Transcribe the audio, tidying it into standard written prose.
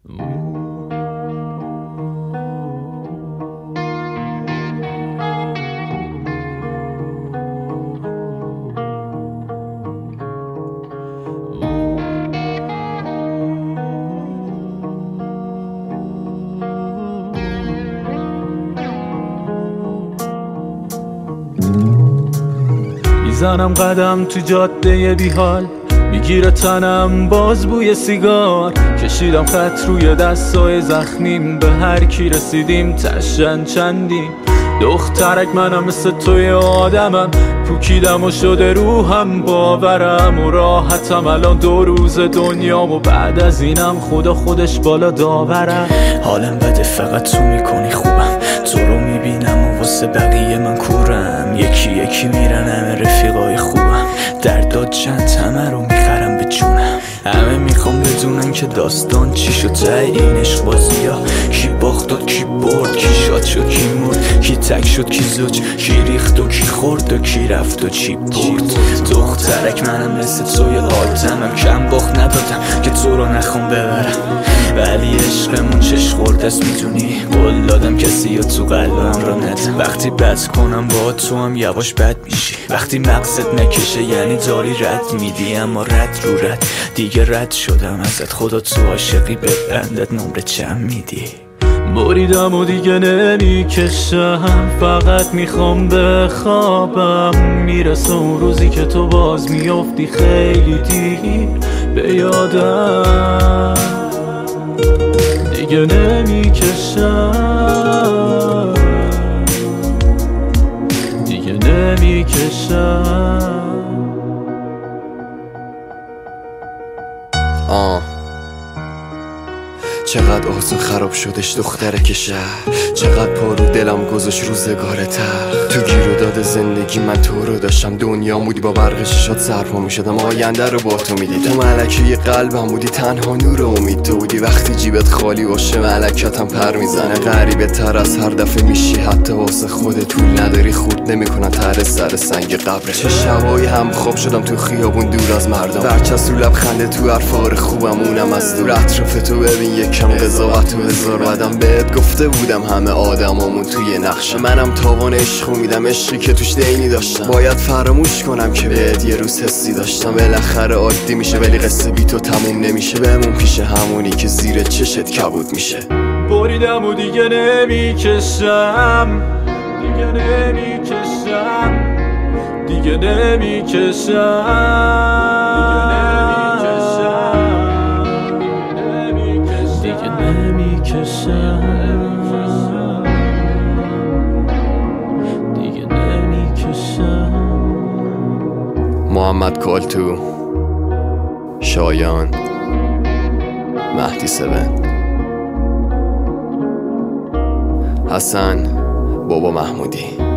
میزنم قدم تو جاده بیحال، میگیره تنم باز بوی سیگار. کشیدم خط روی دستای زخمیم، به هر کی رسیدیم تشن چندیم. دخترک منم مثل توی آدمم، پوکیدم و شده روحم باورم و راحتم الان 2 روز دنیام و بعد از اینم خدا خودش بالا داورم. حالم بده فقط تو میکنی خوبم، تو رو میبینم و واسه بقیه من کورم. یکی یکی میرن همه رفیقای خوبم، درداد چند همه رو میخرم به جونم. همه میخوام بدونن که داستان چی شد ته این عشق بازی ها. کی باخت و کی برد، کی شاد شد کی مرد، کی تک شد کی زوج، کی ریخت و کی خورد و کی رفت و چی برد. دخترک منم مثل توی آدمم، کم باخت ندادم که تو رو نخوام ببرم. ولی عشقمون چش خورد است میدونی، قول دادم کسی یا تو قلبم رو ندم. وقتی بد کنم با تو هم یواش بد میشی، وقتی مغزت نکشه یعنی داری رد میدی. اما رد رو رد دیگه رد شدم ازت، خدا تو عاشقی به بندت نمره چند میدی. بریدم و دیگه نمیکشم، فقط میخوام بخوابم. میرسه اون روزی که تو باز میافتی خیلی دیر به یادم. دیگه نمیکشم، دیگه نمیکشم. چقدر آسون خراب شدش دخترک شهر، چقدر پارو دلم گذاشت روزگار تر. تو گیر و داد زندگی من تو رو داشتم، دنیا بودی با برق شیشات سرپا میشدم، آینده رو با تو میدیدم. تو ملکه قلبم بودی، تنها نور امید تو بودی. وقتی جیبت خالی باشه ملکاتم پر میزنه، غریبه تر از هر دفعه میشی. حتی واسه خودت طول نداری، خورد نمیکنن تر سر سنگ قبره. چه شبایی هم خواب شدم تو خیابون دور از مردم، برچسب رو لبخنده تو حرفار خوبم اونم از دور. اطراف تو ببین یکم قضاوت و هزار بدم، بهت گفته بودم همه آدمامون توی نقشه. منم تاوان عشقو میدم، عشقی که توش دینی داشتم. باید فراموش کنم که بهت یه روز حسی داشتم. بالاخره عادی میشه ولی قصه بی تو تموم نمیشه. بمون پیش همونی که زیر چشت کبود میشه. بریدم و دیگه نمیکشم، دیگه نمیکشم، دیگه نمیکشم. محمد کالتو، شایان، مهدی 7، حسن، بابا محمودی.